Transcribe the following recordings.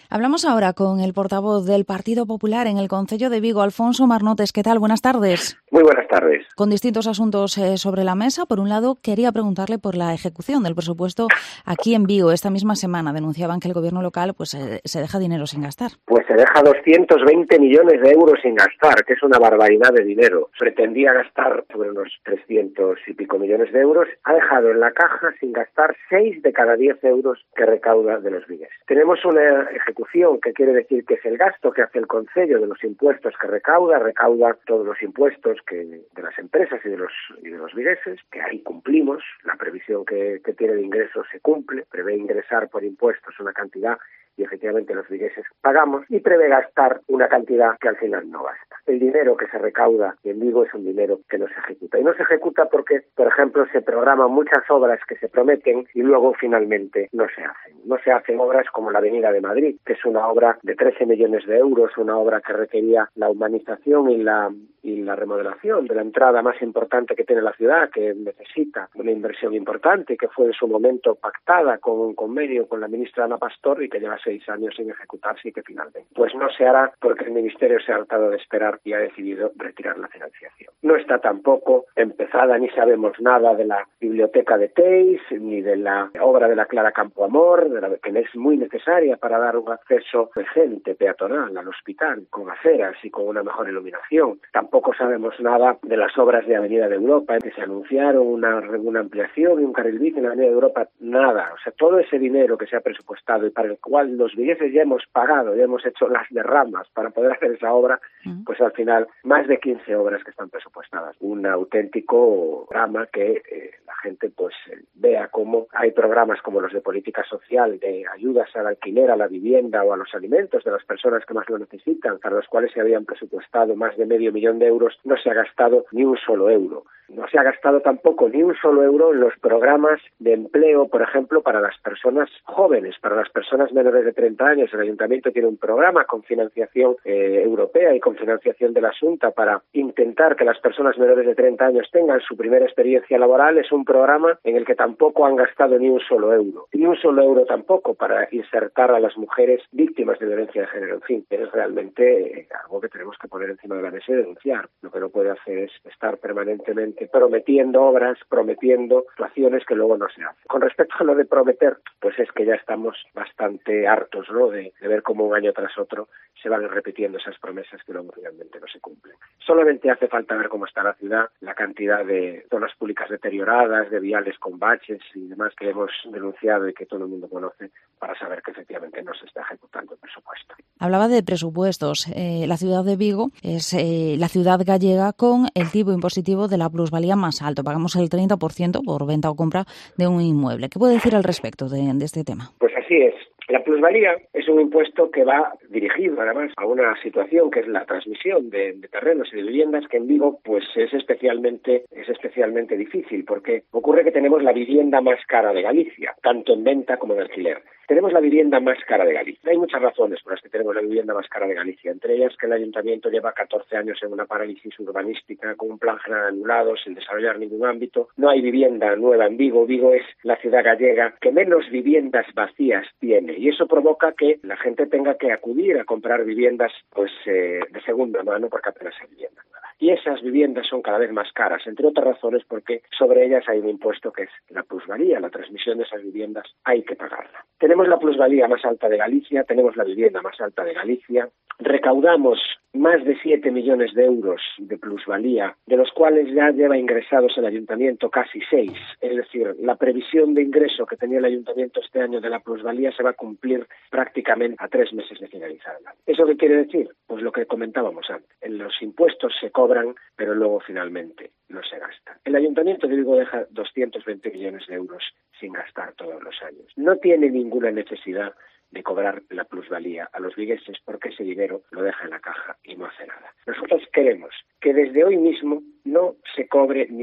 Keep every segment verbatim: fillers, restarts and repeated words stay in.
Hablamos ahora con el portavoz del Partido Popular en el Concello de Vigo, Alfonso Marnotes. ¿Qué tal? Buenas tardes. Muy buenas tardes. Con distintos asuntos eh, sobre la mesa. Por un lado, quería preguntarle por la ejecución del presupuesto aquí en Vigo. Esta misma semana denunciaban que el gobierno local pues eh, se deja dinero sin gastar. Pues se deja doscientos veinte millones de euros sin gastar, que es una barbaridad de dinero. Pretendía gastar sobre unos trescientos y pico millones de euros. Ha dejado en la caja sin gastar seis de cada diez euros que recauda de los vigueses. Tenemos una ejecución que quiere decir que es el gasto que hace el Concello de los impuestos que recauda, recauda todos los impuestos que de las empresas y de los y de los vigueses, que ahí cumplimos, la previsión que, que tiene de ingresos se cumple, prevé ingresar por impuestos una cantidad y efectivamente los vigueses pagamos, y prevé gastar una cantidad que al final no gasta. El dinero que se recauda en Vigo es un dinero que no se ejecuta. Y no se ejecuta porque, por ejemplo, se programan muchas obras que se prometen y luego finalmente no se hacen. No se hacen obras como la Avenida de Madrid, que es una obra de trece millones de euros, una obra que requería la humanización y la y la remodelación de la entrada más importante que tiene la ciudad, que necesita una inversión importante y que fue en su momento pactada con un convenio con la ministra Ana Pastor y que lleva seis años sin ejecutarse y que finalmente pues no se hará porque el Ministerio se ha hartado de esperar y ha decidido retirar la financiación. No está tampoco empezada ni sabemos nada de la biblioteca de Teis ni de la obra de la Clara Campoamor, de la, que es muy necesaria para dar un acceso decente, peatonal al hospital, con aceras y con una mejor iluminación. Tampoco sabemos nada de las obras de Avenida de Europa, que se anunciaron una, una ampliación y un carril bici en la Avenida de Europa, nada. O sea, todo ese dinero que se ha presupuestado y para el cual los vigueses ya hemos pagado, ya hemos hecho las derramas para poder hacer esa obra, pues al final más de quince obras que están presupuestadas. Un auténtico drama que eh, la gente pues eh, vea cómo hay programas como los de política social, de ayudas al alquiler, a la vivienda o a los alimentos de las personas que más lo necesitan, para los cuales se habían presupuestado más de medio millón de euros, no se ha gastado ni un solo euro. No se ha gastado tampoco ni un solo euro en los programas de empleo, por ejemplo, para las personas jóvenes, para las personas menores de treinta años. El Ayuntamiento tiene un programa con financiación eh, europea y con financiación de la Xunta para intentar que las personas menores de treinta años tengan su primera experiencia laboral. Es un programa en el que tampoco han gastado ni un solo euro. Ni un solo euro tampoco para insertar a las mujeres víctimas de violencia de género. En fin, es realmente eh, algo que tenemos que poner encima de la mesa y denunciar. Lo que no puede hacer es estar permanentemente prometiendo obras, prometiendo actuaciones que luego no se hacen. Con respecto a lo de prometer, pues es que ya estamos bastante hartos, ¿no?, de, de ver cómo un año tras otro se van repitiendo esas promesas que luego finalmente no se cumplen. Solamente hace falta ver cómo está la ciudad, la cantidad de zonas públicas deterioradas, de viales con baches y demás que hemos denunciado y que todo el mundo conoce, para saber que efectivamente no se está ejecutando el presupuesto. Hablaba de presupuestos. Eh, la ciudad de Vigo es eh, la ciudad gallega con el tipo impositivo de la plusvalía más alto. Pagamos el treinta por ciento por venta o compra de un inmueble. ¿Qué puede decir al respecto de, de este tema? Pues así es. La plusvalía es un impuesto que va dirigido además a una situación que es la transmisión de, de terrenos y de viviendas, que en Vigo pues es especialmente es especialmente difícil porque ocurre que tenemos la vivienda más cara de Galicia, tanto en venta como en alquiler. Tenemos la vivienda más cara de Galicia. Hay muchas razones por las que tenemos la vivienda más cara de Galicia, entre ellas que el Ayuntamiento lleva catorce años en una parálisis urbanística con un plan general anulado, sin desarrollar ningún ámbito. No hay vivienda nueva en Vigo. Vigo es la ciudad gallega que menos viviendas vacías tiene y eso provoca que la gente tenga que acudir a comprar viviendas pues eh, de segunda mano porque apenas hay vivienda nueva. Y esas viviendas son cada vez más caras, entre otras razones porque sobre ellas hay un impuesto que es la plusvalía, la transmisión de esas viviendas hay que pagarla. Tenemos la plusvalía más alta de Galicia, tenemos la vivienda más alta de Galicia, recaudamos más de siete millones de euros de plusvalía, de los cuales ya lleva ingresados el Ayuntamiento casi seis. Es decir, la previsión de ingreso que tenía el Ayuntamiento este año de la plusvalía se va a cumplir prácticamente a tres meses de finalizar el año. ¿Eso qué quiere decir? Pues lo que comentábamos antes. En los impuestos se cobran, pero luego finalmente no se gasta. El Ayuntamiento de Vigo deja doscientos veinte millones de euros sin gastar todos los años. No tiene ninguna necesidad de cobrar la plusvalía a los vigueses porque ese dinero lo deja en la caja y no hace nada. Nosotros queremos que desde hoy mismo no se cobre ni un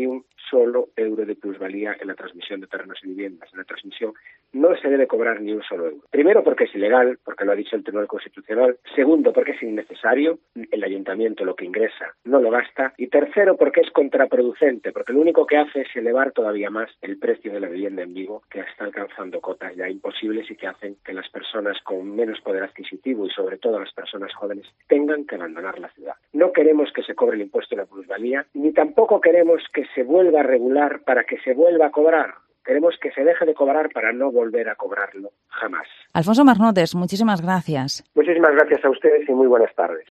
solo euro de plusvalía en la transmisión de terrenos y viviendas. En la transmisión no se debe cobrar ni un solo euro. Primero, porque es ilegal, porque lo ha dicho el Tribunal Constitucional. Segundo, porque es innecesario. El ayuntamiento lo que ingresa no lo gasta. Y tercero, porque es contraproducente, porque lo único que hace es elevar todavía más el precio de la vivienda en Vigo, que está alcanzando cotas ya imposibles y que hacen que las personas con menos poder adquisitivo y sobre todo las personas jóvenes tengan que abandonar la ciudad. No queremos que se cobre el impuesto de la plusvalía, ni tampoco queremos que se vuelva a regular para que se vuelva a cobrar. Queremos que se deje de cobrar para no volver a cobrarlo jamás. Alfonso Marnotes, muchísimas gracias. Muchísimas gracias a ustedes y muy buenas tardes.